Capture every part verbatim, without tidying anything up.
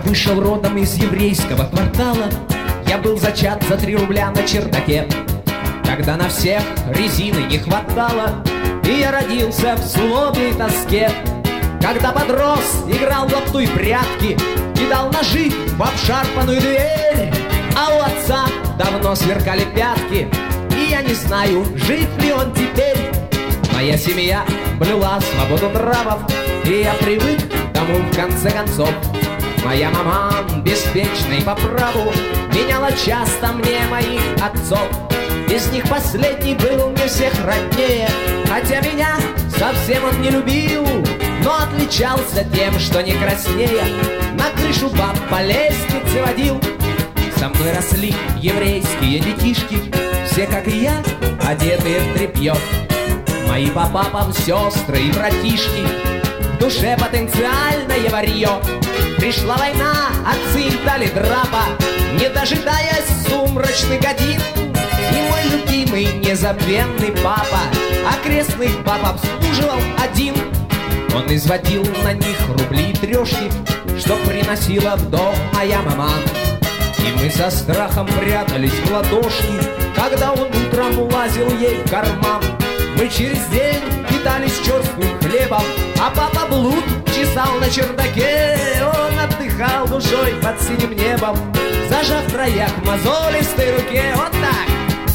вышел родом из еврейского квартала. Я был зачат за три рубля на чердаке, когда на всех резины не хватало. И я родился в злобе и тоске. Когда подрос, играл в лапту и прятки, кидал ножи в обшарпанную дверь. А у отца давно сверкали пятки, и я не знаю, жив ли он теперь. Моя семья блюла свободу нравов, и я привык к тому в конце концов. Моя мама, беспечной по праву, меняла часто мне моих отцов. Из них последний был мне всех роднее, хотя меня совсем он не любил, но отличался тем, что не краснея на крышу баб по лестнице водил. Со мной росли еврейские детишки, все, как и я, одетые в тряпье. Мои по папам сестры и братишки, в душе потенциальное варье. Пришла война, отцы им дали драпа, не дожидаясь сумрачных годин. И мой любимый незабвенный папа окрестных баб обслуживал один. Он изводил на них рубли и трешки, что приносила в дом моя мама. И мы со страхом прятались в ладошки, когда он утром лазил ей в карман. Мы через день питались черствым хлебом, а папа блуд чесал на чердаке. Он отдыхал душой под синим небом, зажав в троях мозолистой руке. Вот так!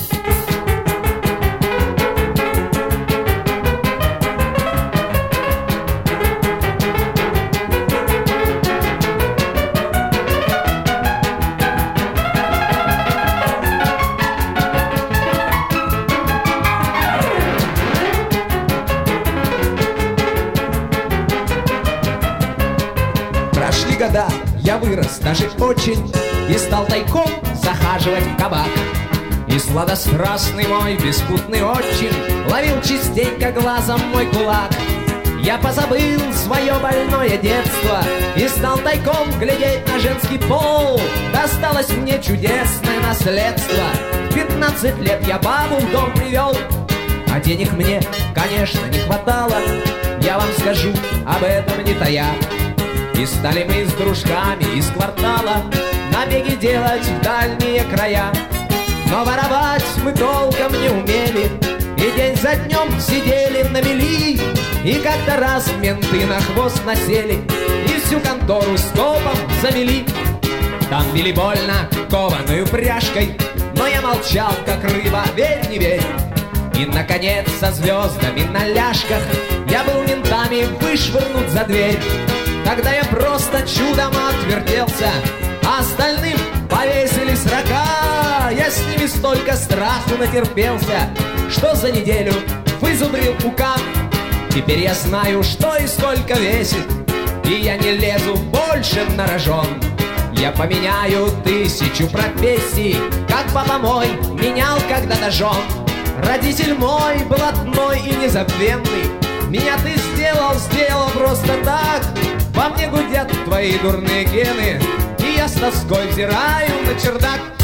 Прошли года, я вырос даже очень, и стал тайком захаживать в кабак. И сладострастный мой беспутный отчим ловил частенько глазом мой кулак. Я позабыл свое больное детство и стал тайком глядеть на женский пол. Досталось мне чудесное наследство. В пятнадцать лет я бабу в дом привел, а денег мне, конечно, не хватало. Я вам скажу об этом не тая. И стали мы с дружками из квартала набеги делать в дальние края. Но воровать мы толком не умели, и день за днем сидели на мели. И как-то раз менты на хвост насели и всю контору скопом замели. Там били больно кованою пряжкой, но я молчал, как рыба, верь, не верь. И, наконец, со звездами на ляжках я был ментами вышвырнут за дверь. Тогда я просто чудом отвертелся, а остальным повесили срока. Я с ними столько страху натерпелся, что за неделю вызубрил пукан. Теперь я знаю, что и сколько весит, и я не лезу больше на рожон. Я поменяю тысячу профессий, как папа мой менял когда-то жен. Родитель мой блатной и незабвенный, меня ты сделал, сделал просто так. Во мне гудят твои дурные гены, и я с тоской взираю на чердак.